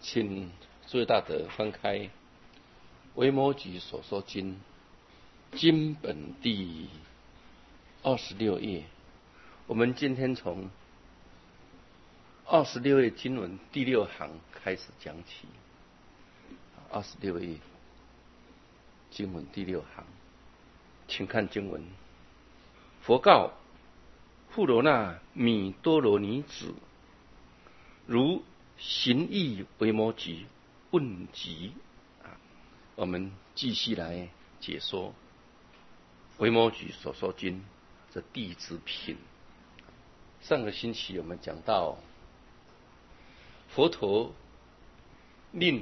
请诸位大德翻开《维摩诘所说经》经本第26页。我们今天从26页经文第6行开始讲起。26页经文第6行，请看经文：佛告富罗那弥多罗尼子，如行义维摩诘问疾。我们继续来解说维摩诘所说经这弟子品。上个星期我们讲到，佛陀令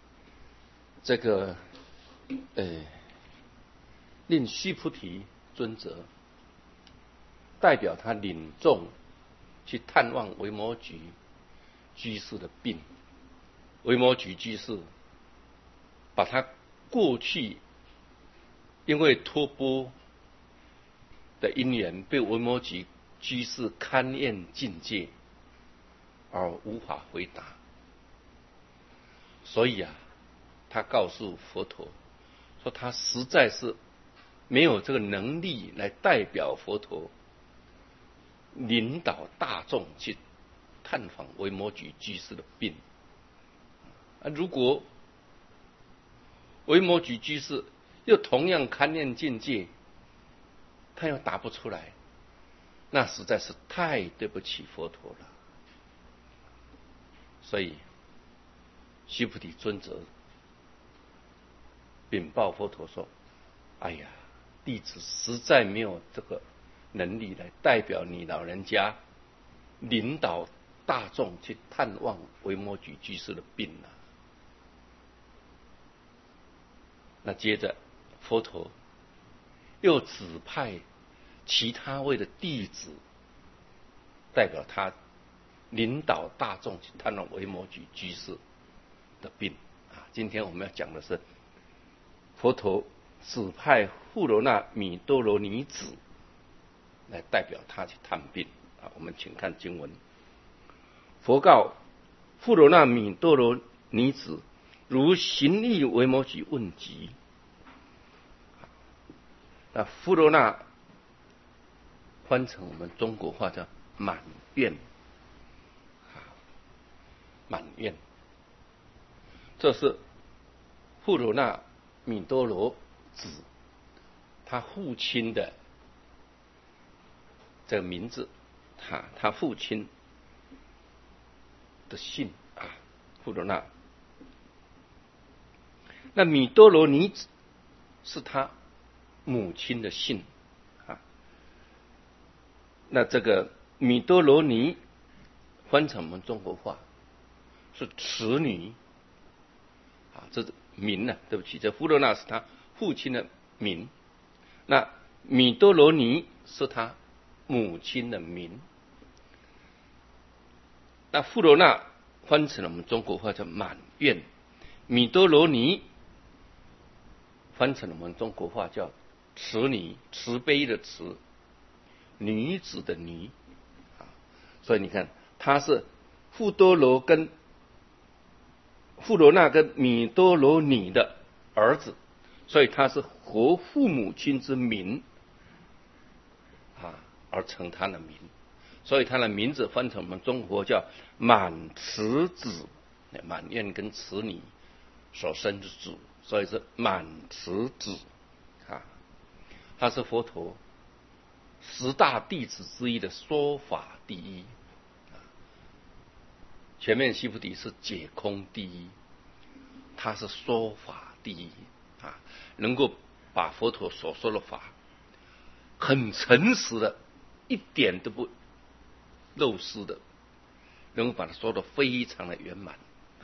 令须菩提尊者代表他领众去探望维摩诘居士的病。维摩诘居士把他过去因为托钵的因缘被维摩诘居士勘验境界而无法回答，所以他告诉佛陀说，他实在是没有这个能力来代表佛陀领导大众去探访维摩诘居士的病。如果维摩诘居士又同样勘验境界，他又答不出来，那实在是太对不起佛陀了。所以须菩提尊者禀报佛陀说，弟子实在没有这个能力来代表你老人家领导大众去探望维摩诘居士的病了。那接着佛陀又指派其他位的弟子代表他领导大众去探望维摩诘居士的病。今天我们要讲的是佛陀指派富罗那弥多罗尼子来代表他去探病。我们请看经文：佛告富罗那弥多罗尼子，如行义维摩诘问疾。那富罗那翻成我们中国话叫满愿。满愿，这是富罗那弥多罗子他父亲的这个名字，他父亲的姓富罗那。那弥多罗尼子是他母亲的姓那这个弥多罗尼翻成我们中国话是慈女这是名对不起，这富罗那是他父亲的名，那弥多罗尼是他母亲的名。那富罗那翻成了我们中国话叫满愿，弥多罗尼翻成了我们中国话叫慈女，慈悲的慈，女子的女所以你看，他是富罗那跟弥多罗尼的儿子，所以他是合父母亲之名而成他的名，所以他的名字翻成我们中国叫满慈子，满愿跟慈女所生之子，所以是满慈子他是佛陀10大弟子之一的说法第一。前面须菩提是解空第一，他是说法第一能够把佛陀所说的法很诚实的，一点都不漏失的，能够把它说得非常的圆满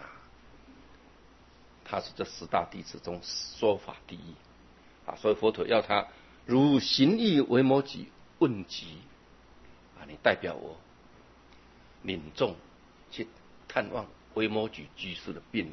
他是这10大弟子中说法第一所以佛陀要他如行义维摩诘问疾你代表我领众去探望维摩诘居士的病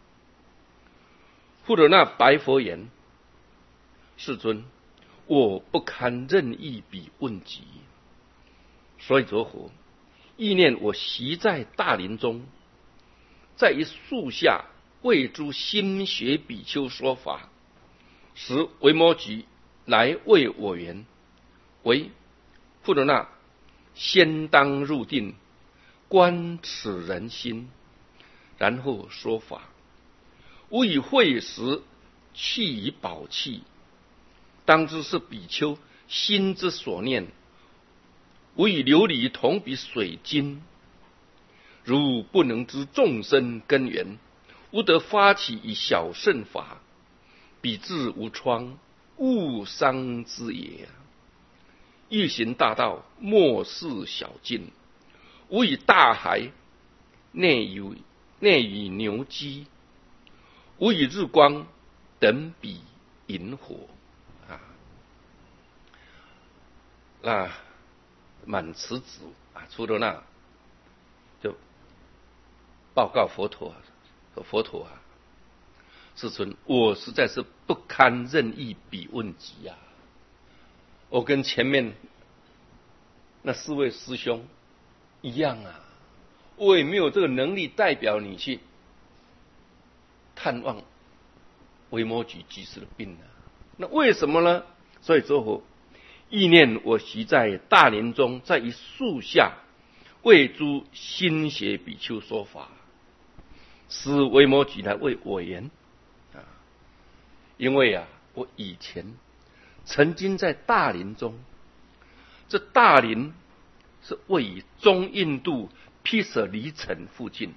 富罗那白佛言：世尊，我不堪任意彼问疾，所以着火，意念我习在大林中， 在一树下为诸心学比丘说法，时维摩诘来为我言：为富罗那，先当入定，观此人心，然后说法。吾以会时弃以宝器，当知是比丘心之所念。吾以琉璃同比水晶，如不能知众生根源，吾得发起以小乘法，彼智无窗，勿伤之也。欲行大道，莫视小径。吾以大海，内以牛鸡，吾以日光，等比萤火。那满慈子出了那就报告佛陀，说佛陀世尊，我实在是不堪任意比问及我跟前面那4位师兄一样我也没有这个能力代表你去探望维摩诘居士的病那为什么呢？所以说意念我习在大林中，在一树下为诸心学比丘说法，使维摩诘来为我言因为我以前曾经在大林中，这大林是位于中印度毗舍离城附近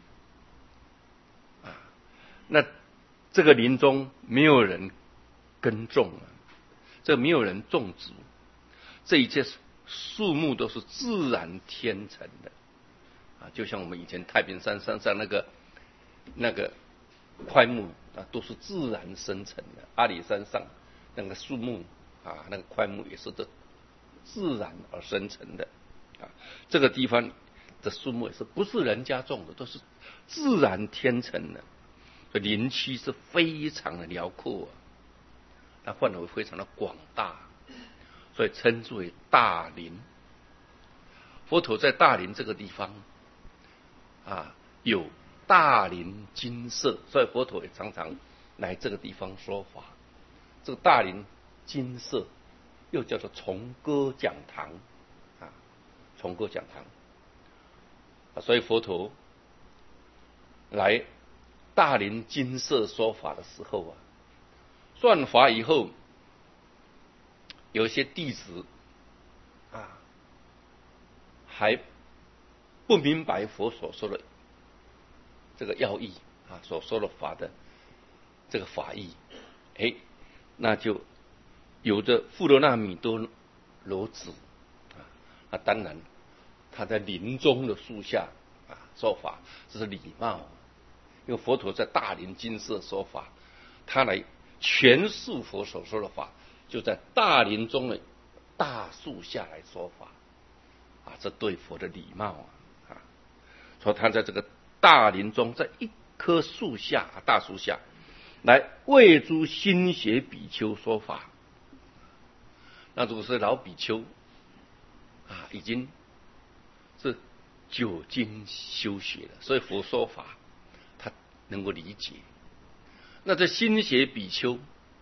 那这个林中没有人耕种这没有人种植，这一切树木都是自然天成的就像我们以前太平山上那个块木都是自然生成的。阿里山上那个树木那个块木也是自然而生成的这个地方的树木也是不是人家种的，都是自然天成的。所以林区是非常的辽阔那范围非常的广大，所以称之为大林。佛陀在大林这个地方有大林精舍，所以佛陀也常常来这个地方说法。这个大林精舍又叫做重歌讲堂重歌讲堂所以佛陀来大林精舍说法的时候算法以后，有一些弟子还不明白佛所说的这个要义所说的法的这个法义那就有着富罗那弥多罗子当然他在林中的树下说法，这是礼貌因为佛陀在大林精舍说法，他来诠释佛所说的法，就在大林中的大树下来说法这对佛的礼貌所以他在这个大林中，在一棵树下大树下来为诸心学比丘说法。那如果是老比丘已经是久经修学了，所以佛说法他能够理解。那这心学比丘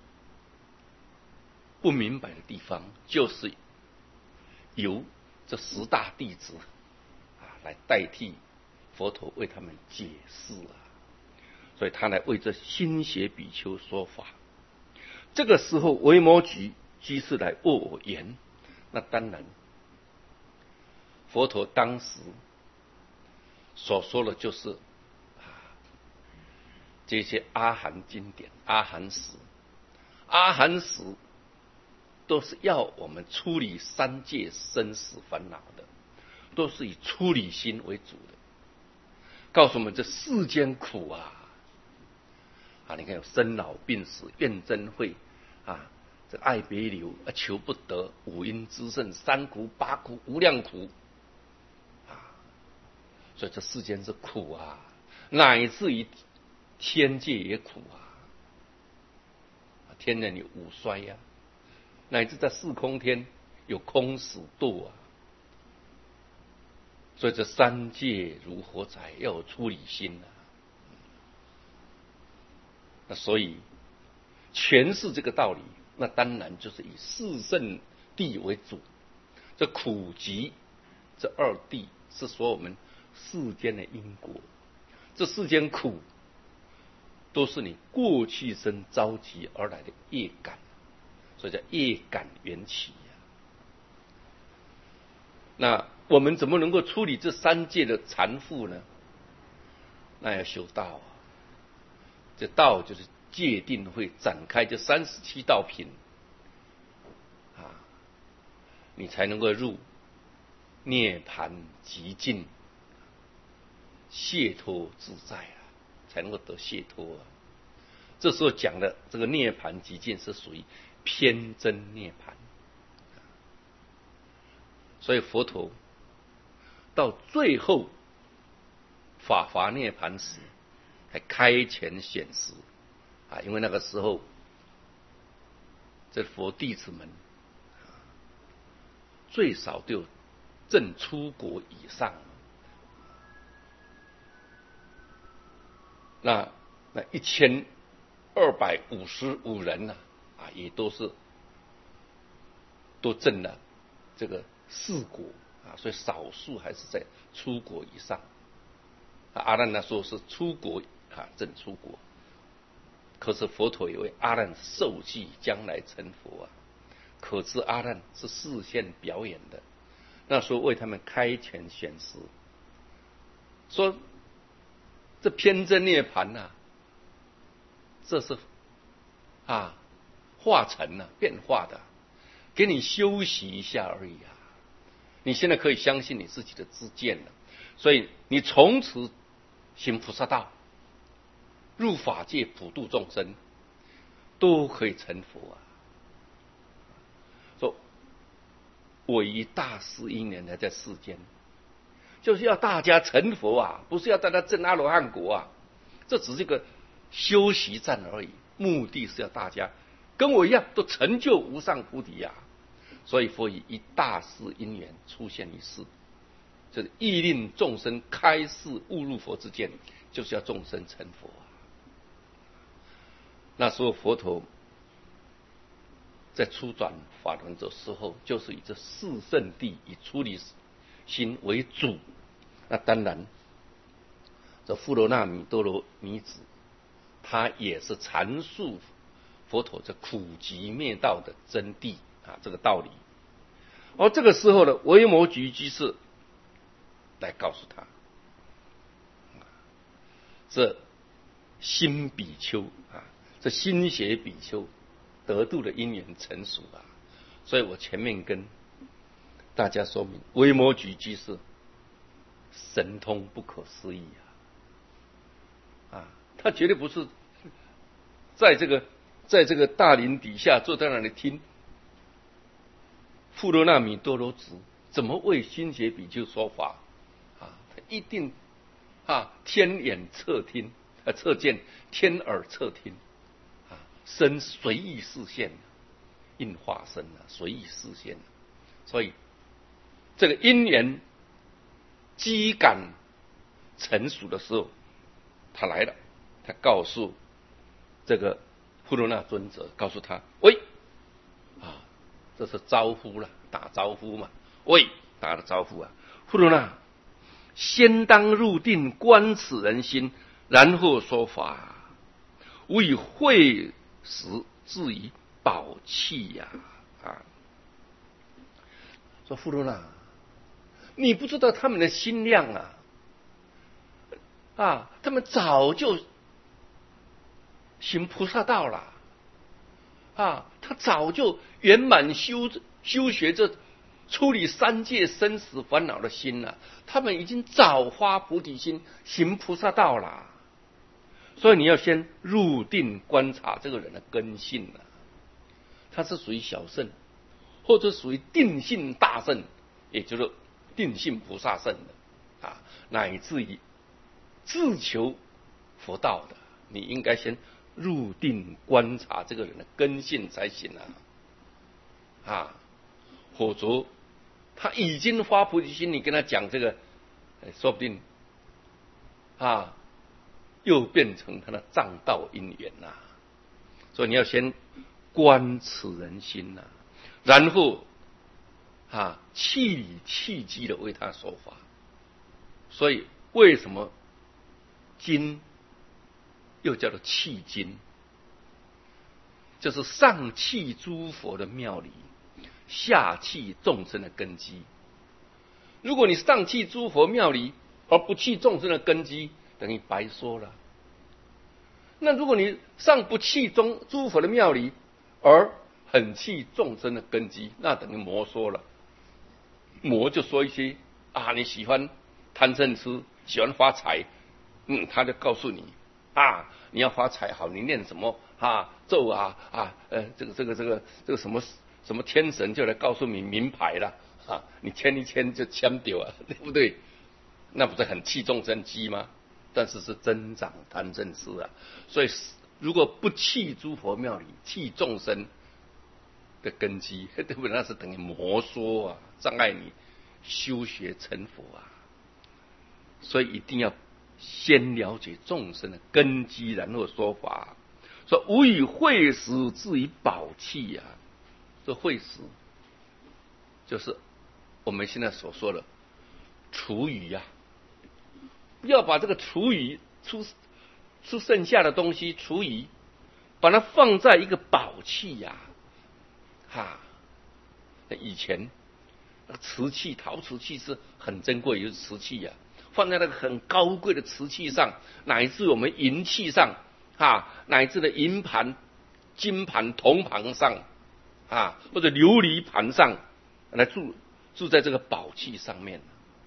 不明白的地方，就是由这10大弟子来代替佛陀为他们解释所以他来为这心学比丘说法。这个时候维摩诘居士来问我言，那当然佛陀当时所说的就是这些阿含经典、阿含史。阿含史都是要我们处理3界生死烦恼的，都是以出离心为主的，告诉我们这世间苦你看有生老病死、怨憎会这爱别离、求不得、五阴之盛、3苦、8苦、无量苦所以这世间是苦乃至于天界也苦天人有五衰乃至在四空天有空死度所以这3界如火宅，要有出离心那所以诠释这个道理，那当然就是以四圣谛为主。这苦集这二谛是说我们世间的因果，这世间苦都是你过去生召集而来的业感，所以叫业感缘起呀。那我们怎么能够处理这三界的缠缚呢？那要修道啊。这道就是戒定会展开这37道品啊，你才能够入涅槃极境，解脱自在啊，才能够得解脱啊。这时候讲的这个涅槃极境是属于偏真涅槃，所以佛陀到最后法华涅槃时，还开权显实啊，因为那个时候这佛弟子们最少都有正出国以上，那1255人呢啊，也都证了这个4国啊，所以少数还是在出国以上。阿难那说是出国啊，正出国，可是佛陀也为阿难受记将来成佛啊，可知阿难是示现表演的。那时候为他们开权显实，说这偏真涅槃啊，这是啊化成了变化的，给你休息一下而已啊。你现在可以相信你自己的知见了，所以你从此行菩萨道，入法界普度众生，都可以成佛啊。说唯一大师因缘还在世间，就是要大家成佛啊，不是要大家证阿罗汉果啊。这只是一个修习站而已，目的是要大家跟我一样都成就无上菩提啊。所以佛以一大事因缘出现一世，就是意令众生开示悟入佛之见，就是要众生成佛啊。那时候佛陀在初转法轮的时候，就是以这四圣谛以出离心为主。那当然这富罗那弥多罗尼子，他也是阐述佛陀这苦集灭道的真谛啊，这个道理。而这个时候呢，维摩诘居士来告诉他，这新比丘啊，这新学比丘得度的因缘成熟啊。所以我前面跟大家说明，维摩诘居士神通不可思议啊！他绝对不是在这个大林底下坐在那里听富罗那弥多罗子怎么为新学比丘说法啊？他一定天眼侧听侧见，天耳侧听啊，身随意示现，应化身随意示现。所以这个因缘机感成熟的时候，他来了，他告诉这个富罗那尊者，告诉他，喂啊，这是招呼了，打招呼嘛，喂，打了招呼啊，富罗那，先当入定观此人心，然后说法，吾以会时至于宝器呀啊！说富罗那，你不知道他们的心量啊，他们早就行菩萨道了啊，他早就圆满修学这处理三界生死烦恼的心了，他们已经早发菩提心，行菩萨道了。所以你要先入定观察这个人的根性了，他是属于小圣，或者属于定性大圣，也就是定性菩萨圣的啊，乃至于自求佛道的，你应该先入定观察这个人的根性才行啊，否则他已经发菩提心，你跟他讲这个，说不定又变成他的障道因缘呐。所以你要先观此人心呐，然后气理气机的为他说法。所以为什么经又叫做气经？就是上契诸佛的妙理，下契众生的根基。如果你上契诸佛妙理，而不契众生的根基，等于白说了。那如果你上不契诸佛的妙理，而很契众生的根基，那等于魔说了。魔就说一些你喜欢贪嗔痴，喜欢发财，他就告诉你你要发财好，你念什么咒这个什么天神就来告诉你名牌了你签一签就签掉了，对不对？那不是很气众生机吗？但是是增长贪嗔痴啊。所以如果不气诸佛妙理，气众生的根基，对不对？那是等于魔说障碍你修学成佛所以一定要先了解众生的根基，然后说法。说无以会时至于宝器这会时就是我们现在所说的厨余要把这个厨余出剩下的东西厨余，把它放在一个宝器以前瓷器、陶瓷器是很珍贵，有瓷器放在那个很高贵的瓷器上，乃至我们银器上乃至的银盘、金盘、铜盘上或者琉璃盘上来住在这个宝器上面。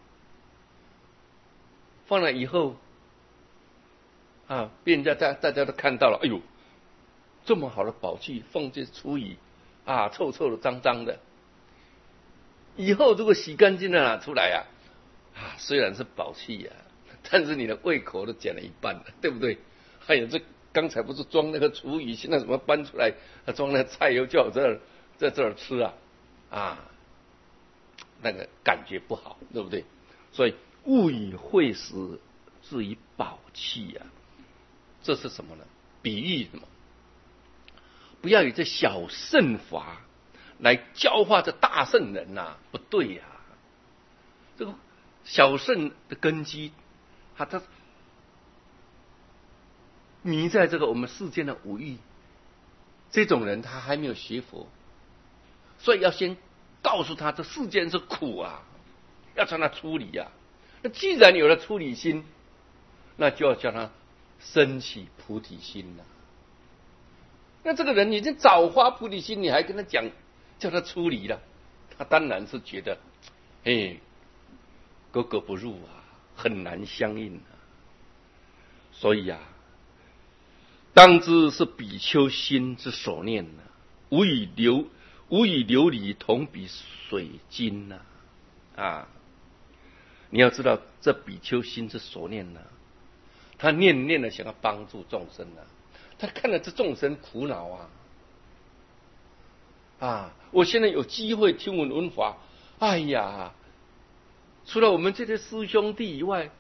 放了以后被人家大家都看到了，哎呦，这么好的宝器放这厨余臭臭的、脏脏的。以后如果洗干净了拿出来虽然是宝器但是你的胃口都减了一半了，对不对？还有这刚才不是装那个厨余，现在怎么搬出来装那菜油叫我在这儿吃那个感觉不好，对不对？所以勿以会时至于宝器这是什么呢？比喻什么？不要以这小圣法来教化这大圣人不对这个小圣的根基他迷在这个我们世间的五欲，这种人他还没有学佛，所以要先告诉他这世间是苦要让他出离那既然有了出离心，那就要叫他升起菩提心那这个人已经早发菩提心，你还跟他讲叫他出离了，他当然是觉得格格不入很难相应所以当知是比丘心之所念无以琉璃同比水晶你要知道这比丘心之所念他念的想要帮助众生他看了这众生苦恼我现在有机会听闻闻法，哎呀，除了我们这些师兄弟以外，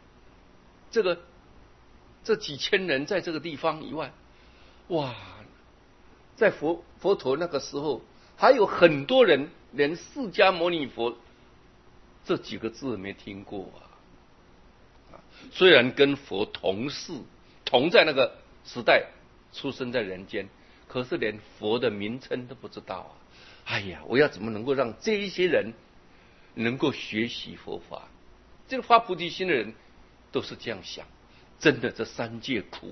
这几千人在这个地方以外，哇，在佛陀那个时候，还有很多人连释迦牟尼佛这几个字没听过虽然跟佛同世，同在那个时代出生在人间，可是连佛的名称都不知道哎呀，我要怎么能够让这一些人能够学习佛法？这个发菩提心的人都是这样想，真的这三界苦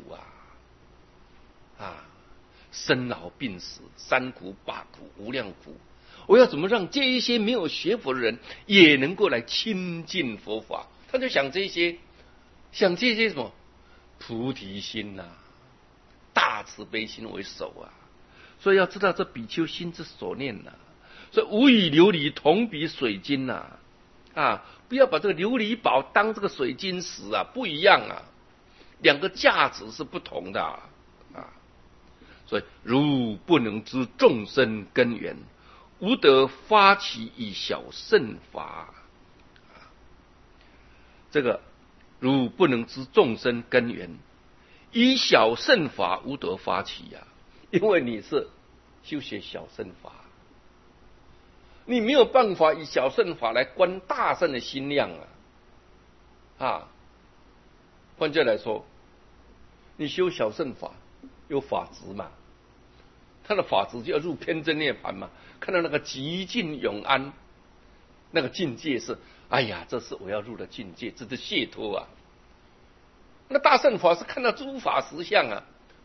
生老病死，三苦八苦无量苦，我要怎么让这一些没有学佛的人也能够来亲近佛法？他就想这些什么菩提心大慈悲心为首所以要知道这比丘心之所念所以无以琉璃同比水晶不要把这个琉璃宝当这个水晶石不一样两个价值是不同的所以如不能知众生根源，无得发起以小圣法这个如不能知众生根源， 以小乘法无得发起呀，因为你是修学小乘法，你没有办法以小乘法来观大乘的心量啊！换句来说，你修小乘法有法执嘛？他的法执就要入偏真涅盘嘛，看到那个极尽永安，那个境界是，哎呀，这是我要入的境界，这是解脱啊！那大乘法是看到诸法实相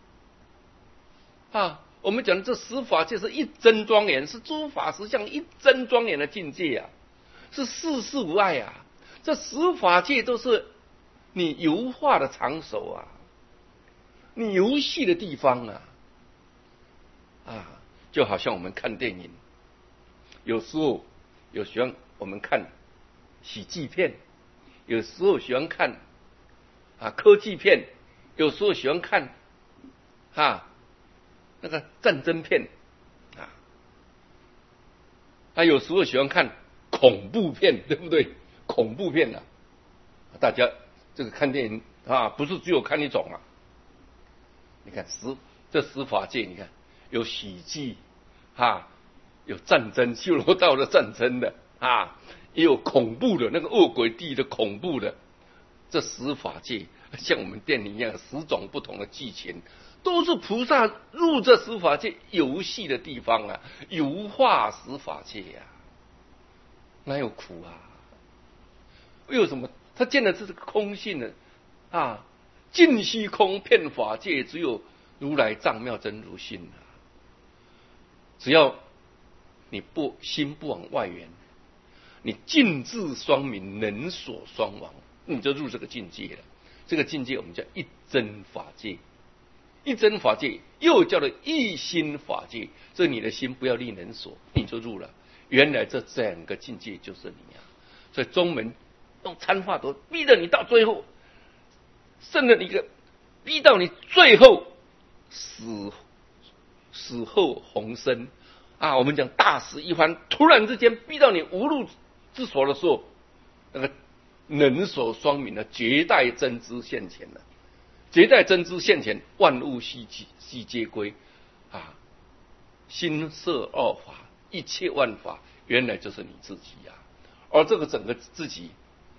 我们讲的这十法界是一真庄严，是诸法实相一真庄严的境界是世事无碍这十法界都是你游化的场所你游戏的地方就好像我们看电影，有时候喜欢我们看喜剧片，有时候喜欢看科技片，有时候喜欢看那个战争片有时候喜欢看恐怖片，对不对？恐怖片大家这个看电影不是只有看一种你看这十法界，你看有喜剧有战争修罗道的战争的也有恐怖的那个恶鬼地的恐怖的，这十法界像我们电影一样10种不同的剧情，都是菩萨入这十法界游戏的地方游化十法界哪有苦为什么他见的这是空性的尽虚空遍法界，只有如来藏妙真如性只要你心不往外缘，你尽智双明，能所双亡，你就入这个境界了。这个境界我们叫一真法界，一真法界又叫做一心法界，所以你的心不要立能所，你就入了。原来这整个境界就是你所以宗门用参话头逼着你到最后，甚至逼到你最后死后鸿生我们讲大死一番，突然之间逼到你无路之所的时候，那个能所双明的绝代真知现前了。绝代真知现前，万物悉皆归心摄二法，一切万法原来就是你自己而这个整个自己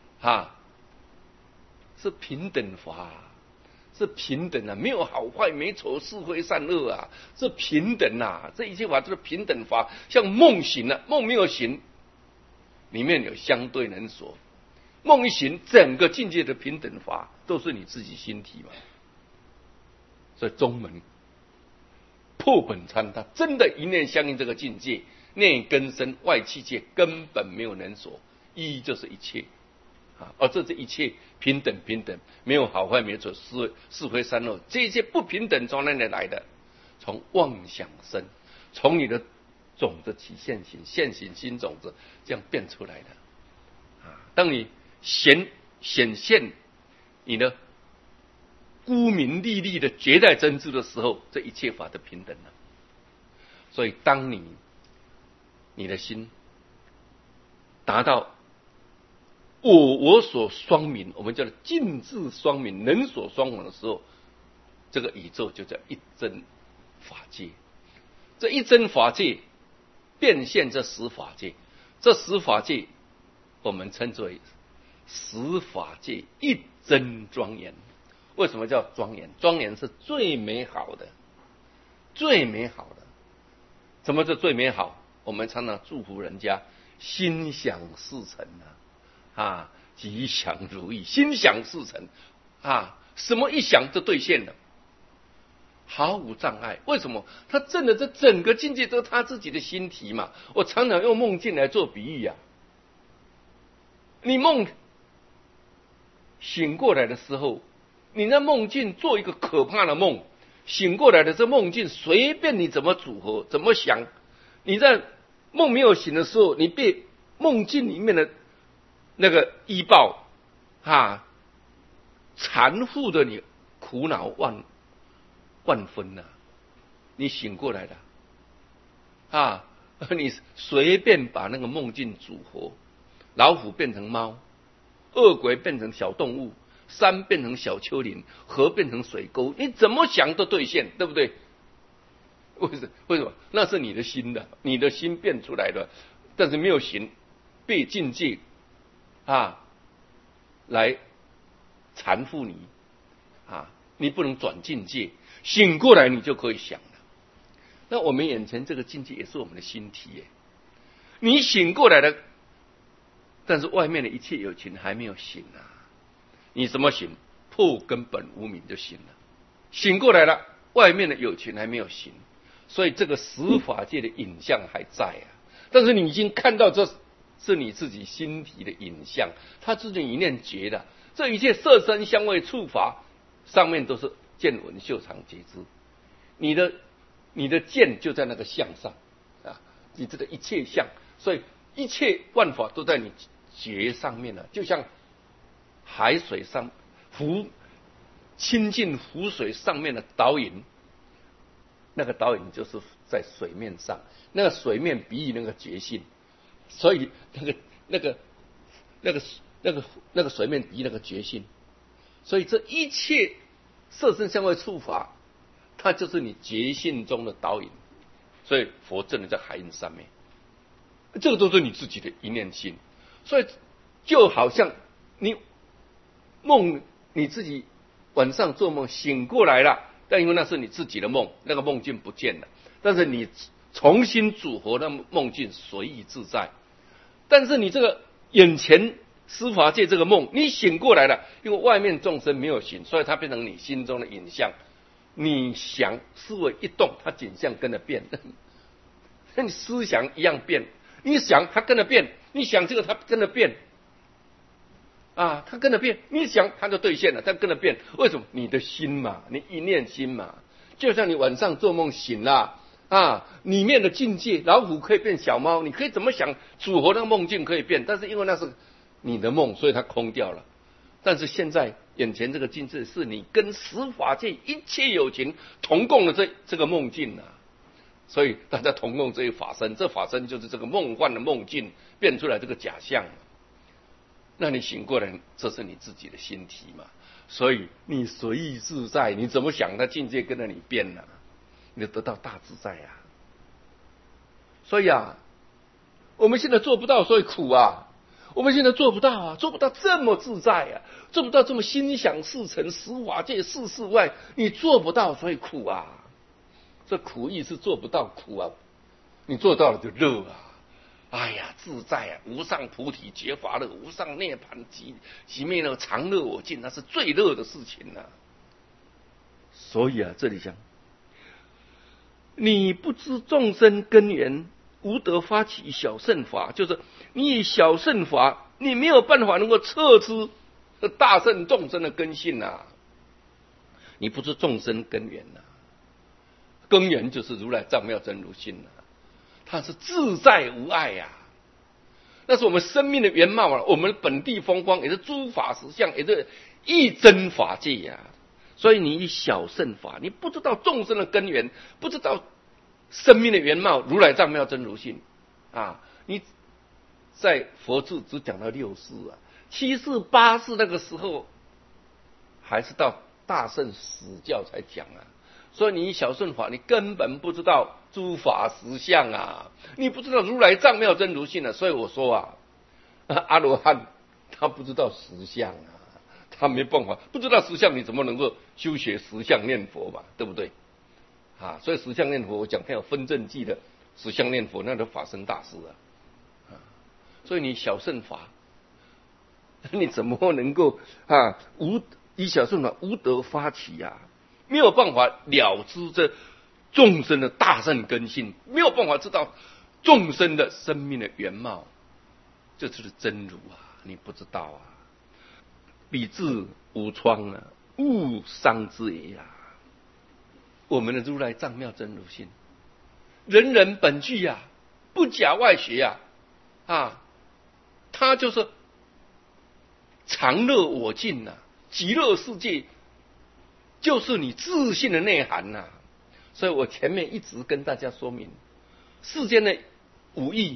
是平等法是平等没有好坏美丑是非善恶是平等这一切法就是平等法，像梦醒梦没有醒，里面有相对能所，梦一醒，整个境界的平等法都是你自己心体嘛。所以宗门破本参，他真的一念相应这个境界，内根身外气界根本没有能所，一就是一切而这一切平等，没有好坏美丑是非善恶，这一切不平等从哪里来的？从妄想生，从你的种子起现行，现行心种子这样变出来的当你显现你的孤明历历的绝代真知的时候，这一切法都平等了。所以当你的心达到我所双明，我们叫做尽智双明，能所双亡的时候，这个宇宙就叫一真法界。这一真法界变现这十法界，这十法界我们称之为十法界一真庄严。为什么叫庄严？庄严是最美好的，最美好的。什么是最美好？我们常常祝福人家心想事成吉祥如意，心想事成什么一想就兑现了，毫无障碍。为什么？他证的这整个境界都是他自己的心体嘛。我常常用梦境来做比喻你梦醒过来的时候，你在梦境做一个可怕的梦，醒过来的这梦境随便你怎么组合怎么想，你在梦没有醒的时候，你被梦境里面的那个依报缠缚的你苦恼万分你醒过来了你随便把那个梦境组合，老虎变成猫，恶鬼变成小动物， 山变成小丘陵，河变成水沟，你怎么想都兑现，对不对？为什么？那是你的心的，你的心变出来的，但是没有行，被境界来缠缚你你不能转境界，醒过来你就可以想了。那我们眼前这个境界也是我们的心体耶，你醒过来了，但是外面的一切有情还没有醒你怎么醒？破根本无明就醒了。醒过来了，外面的有情还没有醒，所以这个十法界的影像还在但是你已经看到这是你自己心体的影像，它自己一念觉的，这一切色身香味触法上面都是见闻嗅尝觉知，你的见就在那个相上你这个一切相，所以一切万法都在你觉上面了，就像海水上亲近湖水上面的倒影，那个倒影就是在水面上，那个水面比喻那个觉性，所以那个水面比喻那个觉性，所以这一切色身香味触法，它就是你觉性中的倒影，所以佛证的在海印上面，这个都是你自己的一念心，所以就好像你自己晚上做梦醒过来了，但因为那是你自己的梦，那个梦境不见了，但是你重新组合那梦境随意自在。但是你这个眼前司法界这个梦，你醒过来了，因为外面众生没有醒，所以它变成你心中的影像。你想思维一动，它景象跟着变，你思想一样变，你想它跟着变，你想这个它跟着变它跟着变，你想它就兑现了，它跟着变。为什么？你的心嘛，你一念心嘛，就像你晚上做梦醒了里面的境界，老虎可以变小猫，你可以怎么想组合那个梦境可以变，但是因为那是你的梦，所以它空掉了。但是现在眼前这个境界是你跟十法界一切有情同共的这个梦境所以大家同共这一法身，这法身就是这个梦幻的梦境变出来这个假象那你醒过来，这是你自己的心体嘛，所以你随意自在，你怎么想，它境界跟着你变你得到大自在所以我们现在做不到，所以苦我们现在做不到做不到这么自在做不到这么心想事成，十法界事事外，你做不到，所以苦这苦意是做不到苦你做到了就乐哎呀，自在无上菩提觉法乐，无上涅槃即灭那个常乐我净，那是最乐的事情所以这里讲，你不知众生根源，无得发起小乘法，就是你以小乘法，你没有办法能够测知大乘众生的根性你不知众生根源根源就是如来藏妙真如性它是自在无碍那是我们生命的原貌我们本地风光也是诸法实相，也是一真法界所以你以小乘法，你不知道众生的根源，不知道生命的原貌，如来藏妙真如性你在佛智只讲到六世七世八世那个时候，还是到大乘史教才讲所以你以小乘法，你根本不知道诸法实相你不知道如来藏妙真如性所以我说阿罗汉他不知道实相他没办法，不知道实相，你怎么能够修学实相念佛嘛？对不对所以实相念佛，我讲他有分正记的实相念佛，那都法身大师所以你小乘法，你怎么能够以小乘法无得发起没有办法了知这众生的大乘根性，没有办法知道众生的生命的原貌，这就是真如你不知道彼智无窗勿伤之也我们的如来藏妙真如性，人人本具不假外学它就是常乐我净极乐世界就是你自信的内涵所以我前面一直跟大家说明，世间的五欲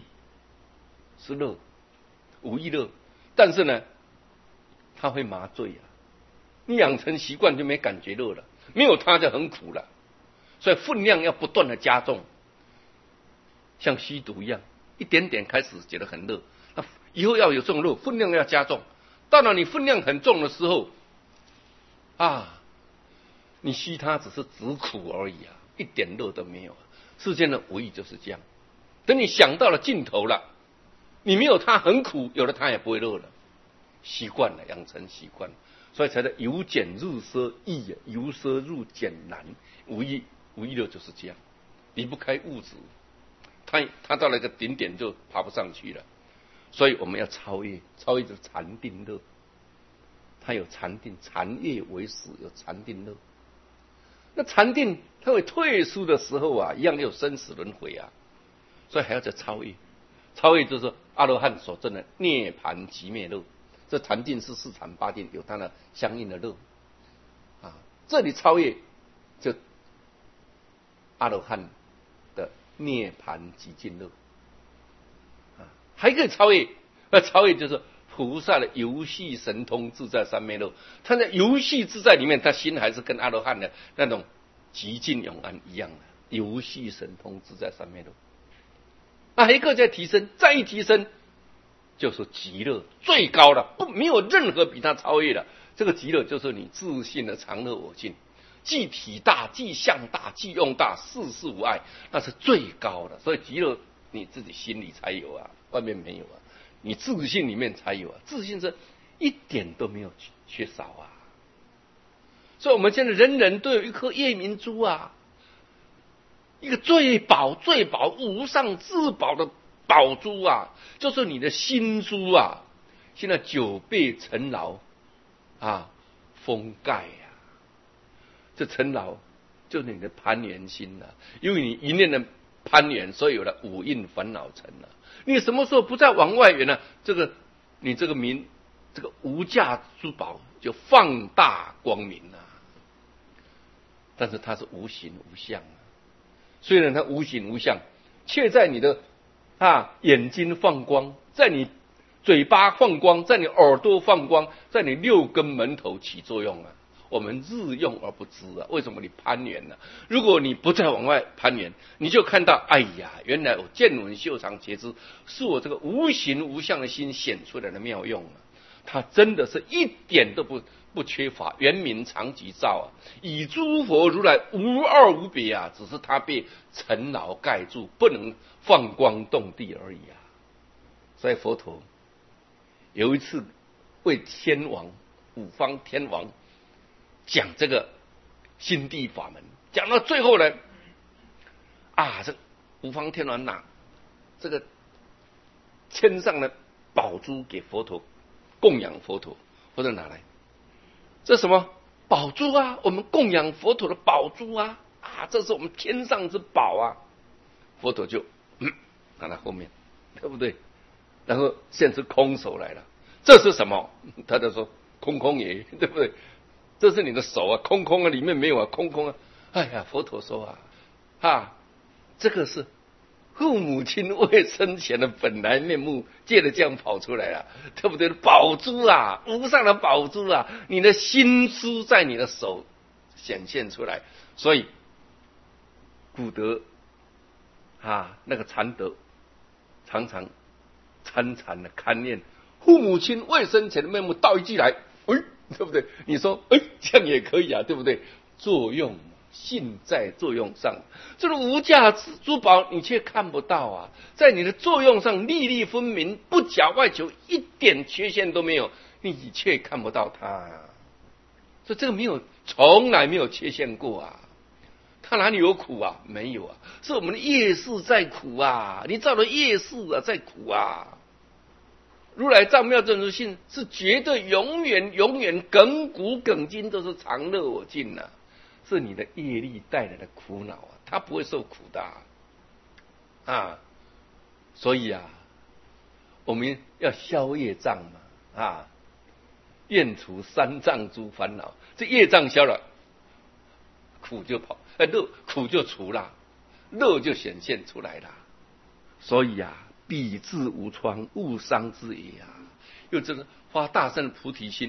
是乐，五欲乐，但是呢它会麻醉你养成习惯就没感觉乐了，没有它就很苦了。所以分量要不断的加重，像吸毒一样，一点点开始觉得很乐，那以后要有这种乐，分量要加重。到了你分量很重的时候，你吸它只是止苦而已啊，一点乐都没有啊。世间的无义就是这样，等你想到了尽头了，你没有它很苦，有了它也不会乐了，习惯了，养成习惯，所以才叫由俭入奢易啊，由奢入俭难。无义乐就是这样，离不开物质，它到了一个顶点就爬不上去了。所以我们要超越就是禅定乐，它有禅定，禅悦为始，有禅定乐。那禅定它会退出的时候啊，一样有生死轮回啊，所以还要再超越。超越就是阿罗汉所证的涅槃寂灭乐。这禅定是四禅八定，有它的相应的乐这里超越就阿罗汉的涅槃寂静乐还可以超越。超越就是菩萨的游戏神通自在三昧乐。他在游戏自在里面，他心还是跟阿罗汉的那种寂静永安一样的游戏神通自在三昧乐。还一个在提升，再一提升就是极乐最高的，没有任何比它超越的。这个极乐就是你自信的常乐我净，既体大，既相大，既用大，事事无碍，那是最高的。所以极乐你自己心里才有啊，外面没有啊，你自信里面才有啊，自信是一点都没有缺少啊。所以我们现在人人都有一颗夜明珠啊，一个最宝无上至宝的宝珠啊，就是你的心珠啊。现在久被尘劳封盖啊，这尘劳就是你的攀缘心啊，因为你一念的攀缘，所以有了五蕴烦恼尘啊。你什么时候不再往外缘呢？你这个无价珠宝就放大光明啊。但是它是无形无相啊，虽然它无形无相，却在你的眼睛放光，在你嘴巴放光，在你耳朵放光，在你六根门头起作用啊。我们日用而不知啊，为什么你攀缘呢？如果你不再往外攀缘，你就看到，哎呀，原来我见闻修常觉知，是我这个无形无相的心显出来的妙用啊。它真的是一点都不缺乏，圆明常寂照啊，以诸佛如来无二无别啊，只是它被尘劳盖住，不能放光动地而已啊。所以佛陀有一次为天王五方天王讲这个心地法门，讲到最后呢，这五方天王拿这个天上的宝珠给佛陀供养佛陀，佛陀拿来，这什么宝珠啊？我们供养佛陀的宝珠啊！这是我们天上之宝啊！佛陀就拿到后面，对不对？然后现出空手来了，这是什么？他就说空空也，对不对？这是你的手啊，空空啊，里面没有啊，空空啊。哎呀，佛陀说这个是父母亲未生前的本来面目，借着这样跑出来了，对不对？宝珠啊，无上的宝珠啊，你的心珠在你的手显现出来。所以古德那个禅德常常参禅的勘念父母亲未生前的面目，道一句来，对不对？你说这样也可以啊，对不对？作用性在作用上，这个无价珠宝你却看不到啊，在你的作用上粒粒分明，不假外求，一点缺陷都没有，你却看不到它所以这个从来没有缺陷过啊。它哪里有苦啊？没有啊，是我们的业识在苦啊，你造的业识在苦啊。如来藏妙真如性是绝对永远亘古亘今都是常乐我净啊，是你的业力带来的苦恼啊，他不会受苦的所以我们要消业障嘛愿除三障诸烦恼，这业障消了，苦就苦就除了，乐就显现出来了。所以彼智无窗，勿伤之也又真的发大圣的菩提心，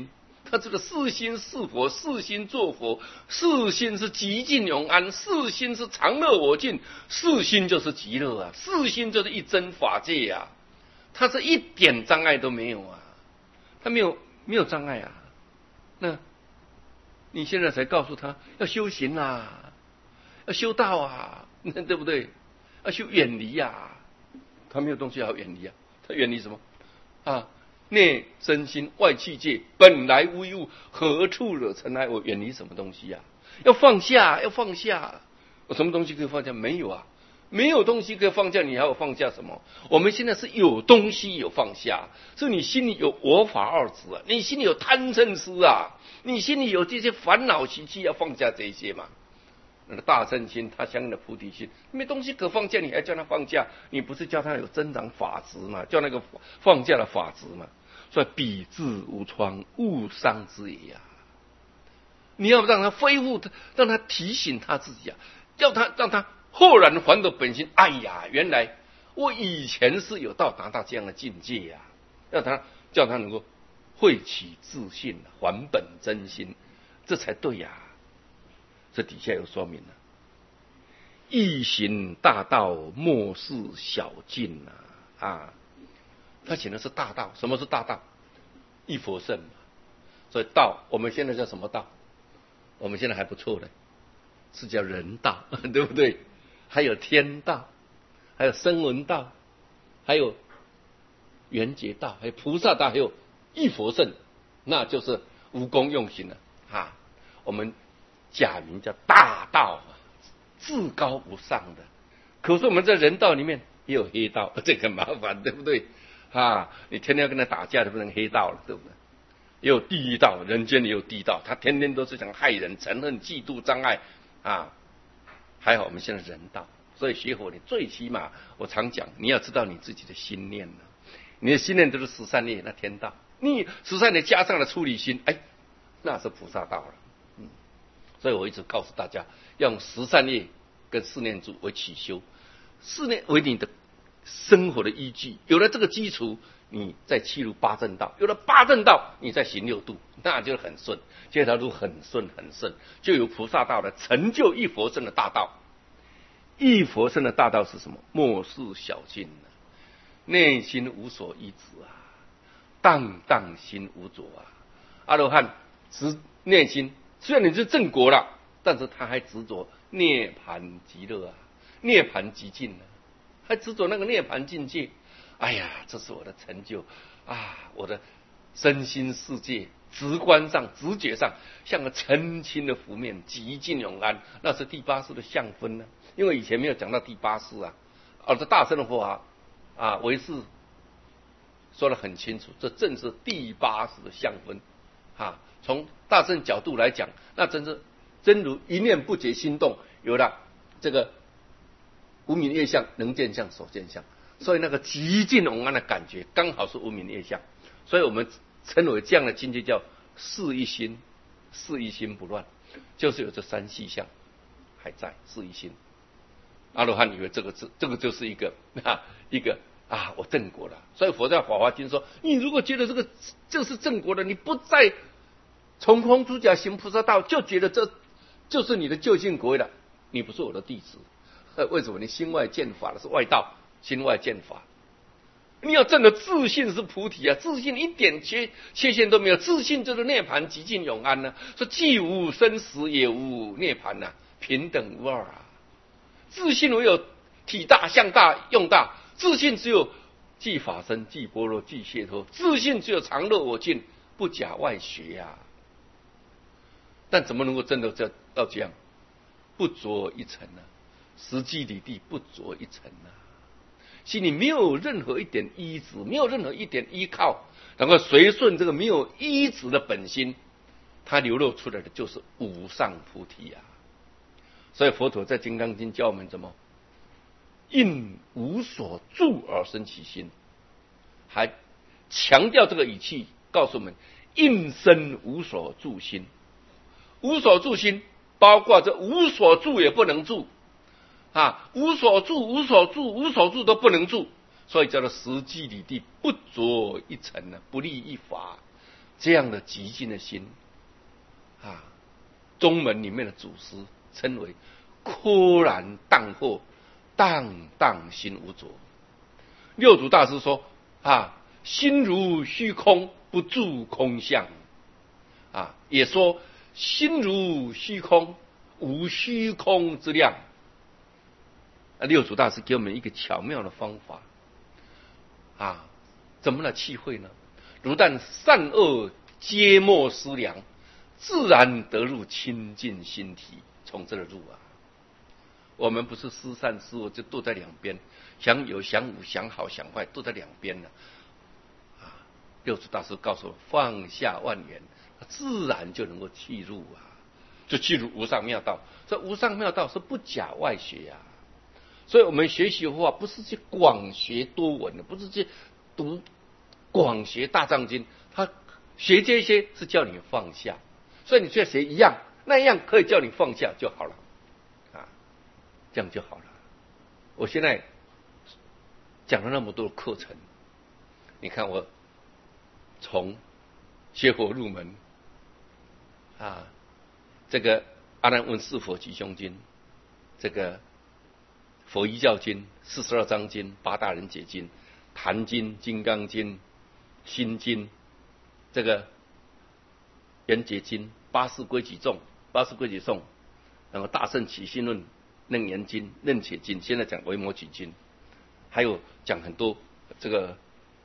他这个四心是佛，四心作佛，四心是极尽永安，四心是常乐我净，四心就是极乐啊，四心就是一真法界啊，他是一点障碍都没有啊，他没有障碍啊。那你现在才告诉他要修行啊，要修道啊，对不对？要修远离啊，他没有东西要远离啊，他远离什么啊？内真心外气界，本来无一物，何处惹尘埃？我远离什么东西啊？要放下，要放下。我什么东西可以放下？没有啊，没有东西可以放下，你还要放下什么？我们现在是有东西有放下，是你心里有我法二执啊，你心里有贪嗔痴啊，你心里有这些烦恼习气，要放下这些嘛。那个大乘心，它相应的菩提心，没东西可放下，你还叫他放下？你不是叫他有增长法执吗？叫那个放下的法执嘛。所以彼智无窗，勿伤之也啊！你要让他恢复，让他提醒他自己啊，让他豁然还得本心。哎呀，原来我以前是有到达这样的境界呀、叫他能够慧起自信，还本真心，这才对呀、这底下有说明了，易行大道，莫视小径啊！他写的是大道，什么是大道？一佛圣嘛。所以道，我们现在叫什么道？我们现在还不错的，是叫人道，对不对？还有天道，还有声闻道，还有缘觉道，还有菩萨道，还有一佛圣，那就是无功用行了啊！我们假名叫大道，至高无上的。可是我们在人道里面也有黑道，这个很麻烦，对不对？啊，你天天要跟他打架，就不能黑道了，对不对？也有地狱道，人间也有地道，他天天都是想害人、嗔恨、嫉妒、障碍啊。还好我们现在人道，所以学佛你最起码，我常讲，你要知道你自己的心念了，你的心念都是十善业，那天道，你十善业加上了出离心，哎，那是菩萨道了。所以我一直告诉大家，要用十善业跟四念住为起修，四念为你的生活的依据，有了这个基础，你再契入八正道，有了八正道，你再行六度，那就很顺，这条路很顺很顺，就有菩萨道的成就一佛身的大道。一佛身的大道是什么？莫视小径内心无所依止啊，荡荡心无着啊。阿罗汉执内心，虽然你是正果了，但是他还执着涅盘极乐啊，涅盘极境啊，还执着那个涅盘境界。哎呀，这是我的成就啊！我的身心世界直观上、直觉上，像个澄清的湖面，极尽永安。那是第八识的相分呢，因为以前没有讲到第八识啊。这大乘的佛法啊，唯识说得很清楚，这正是第八识的相分啊。从大乘角度来讲，那真如一念不觉心动，有了这个无明业相、能见相、所见相。所以那个极尽永安的感觉，刚好是无明业相，所以我们称为这样的境界叫事一心，事一心不乱，就是有这三细相还在，事一心。阿罗汉以为这个就是一个我正果了，所以佛在《法华经》说，你如果觉得这个就是正果了，你不再从空出假行菩萨道，就觉得这就是你的究竟果位了，你不是我的弟子。为什么？你心外见法的是外道。心外见法，你要证的自信是菩提啊，自信一点缺陷都没有，自信就是涅盘极尽永安呢、说既无生死也无涅盘呐、平等无二啊。自信唯有体大、相大、用大，自信只有即法身、即般若、即解脱，自信只有常乐我净，不假外学呀、但怎么能够真的到这样？不着一尘呢、实际里地不着一尘呢、心里没有任何一点依止，没有任何一点依靠，然后随顺这个没有依止的本心，它流露出来的就是无上菩提啊。所以佛陀在《金刚经》教我们怎么应无所住而生其心，还强调这个语气，告诉我们应生无所住心。无所住心包括这无所住也不能住啊，无所住、无所住、无所住都不能住，所以叫做实际里地不着一尘呢，不立一法。 这样的极静的心啊，宗门里面的祖师称为豁然荡惑，荡荡心无着。六祖大师说啊，心如虚空，不住空相啊，也说心如虚空，无虚空之量。六祖大师给我们一个巧妙的方法啊，怎么来契会呢？如但善恶皆莫思量，自然得入清净心体。从这个入啊，我们不是思善思恶就都在两边，想有想无想好想坏都在两边呢。啊，六祖大师告诉我，放下万缘，自然就能够契入啊，就契入无上妙道。这无上妙道是不假外学呀。所以我们学习佛法不是去广学多闻的，不是去读广学大藏经，他学这些是叫你放下。所以你去学一样，那一样可以叫你放下就好了啊，这样就好了。我现在讲了那么多的课程，你看我从学佛入门啊，这个阿难问是否吉凶经，这个佛遗教经、42章经、八大人解经、坛经、金刚经、心经，这个圆觉经、八识归己颂、然后大圣起信论、楞严经、楞且经，现在讲维摩诘经，还有讲很多这个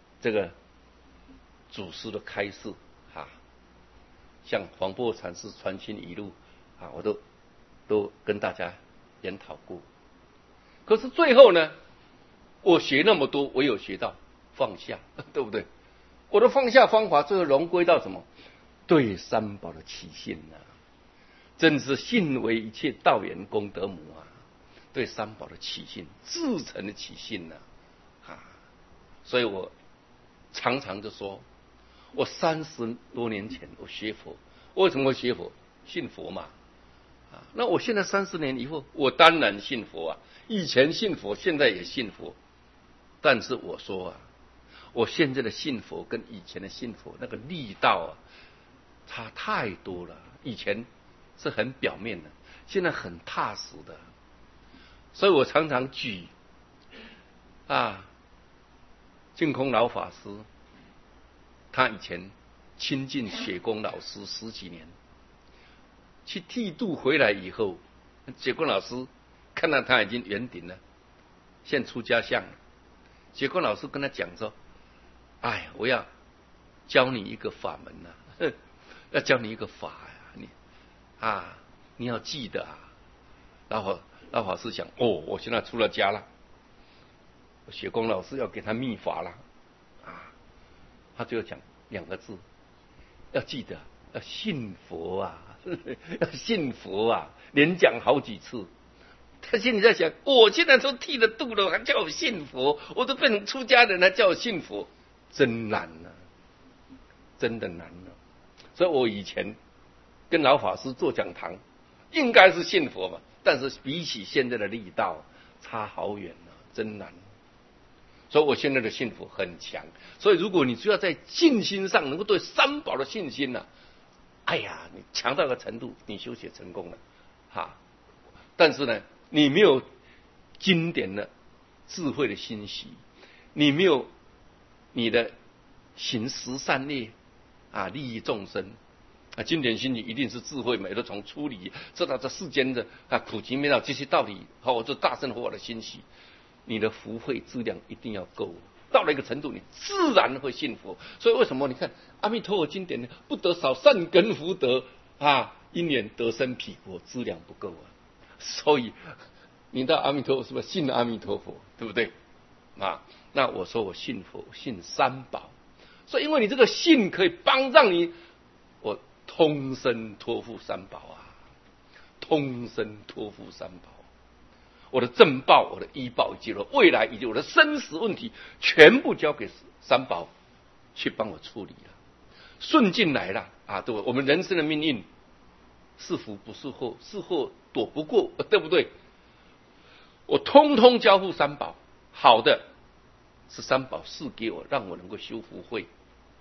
祖师的开示啊，像黄檗禅师传心语录啊，我都跟大家研讨过。可是最后呢，我学那么多，我有学到放下，对不对？我的放下方法最后融归到什么？对三宝的起信啊，真是信为一切道源功德母啊！对三宝的起信，至诚的起信呢啊！所以我常常就说，我30多年前我学佛，为什么会学佛？信佛嘛啊！那我现在30年以后，我当然信佛啊！以前信佛，现在也信佛，但是我说啊，我现在的信佛跟以前的信佛那个力道啊，差太多了。以前是很表面的，现在很踏实的。所以我常常举啊，净空老法师，他以前亲近雪公老师10几年，去剃度回来以后，雪公老师看到他已经圆顶了，现出家相了。雪公老师跟他讲说：“哎，我要教你一个法门呐、要教你一个法呀、你要记得啊。”老法师想：“哦，我现在出了家了，雪公老师要给他秘法了啊。”他就讲2个字，要记得，要信佛啊，要信佛啊，连讲好几次。他心里在想：我现在都剃了度了，还叫我信佛？我都变成出家人，还叫我信佛？真难啊，真的难啊！所以我以前跟老法师做讲堂，应该是信佛嘛，但是比起现在的力道差好远啊，真难。所以我现在的信佛很强。所以如果你只要在信心上能够对三宝的信心呢、哎呀，你强到一个程度，你修学成功了哈。但是呢，你没有经典的智慧的欣喜，你没有你的行十善业啊，利益众生啊，经典心理一定是智慧美的，从出离知道这世间的苦集灭道这些道理，好，这大乘佛法的欣喜，你的福慧质量一定要够，到了一个程度，你自然会信佛。所以为什么你看阿弥陀佛经典呢？不得少善根福德啊，因缘得生彼国，质量不够啊。所以你到阿弥陀佛是不是信阿弥陀佛，对不对啊？那我说我信佛，信三宝，所以因为你这个信可以帮让你，我通身托付三宝啊，通身托付三宝。我的正报、我的医报以及我的未来以及我的生死问题，全部交给三宝去帮我处理了，顺进来了啊！对不对？我们人生的命运是福不是祸，是祸躲不过，对不对？我通通交付三宝，好的是三宝赐给我，让我能够修福慧；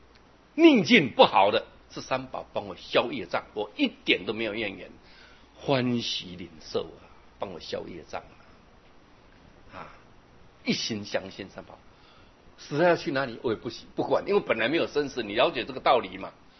逆境不好的，是三宝帮我消业障，我一点都没有怨言，欢喜领受啊，帮我消业障啊，一心相信三宝。死了要去哪里我也不管，因为本来没有生死，你了解这个道理嘛。